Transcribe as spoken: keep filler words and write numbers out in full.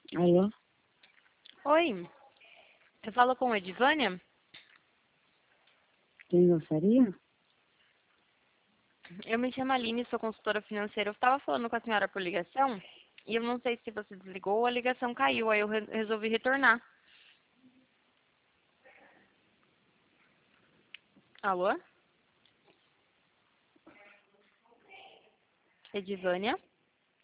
Alô? Oi, você fala com a Edivânia? Quem gostaria? Eu me chamo Aline, sou consultora financeira. Eu estava falando com a senhora por ligação e eu não sei se você desligou ou a ligação caiu, aí eu re- resolvi retornar. Alô? Edivânia?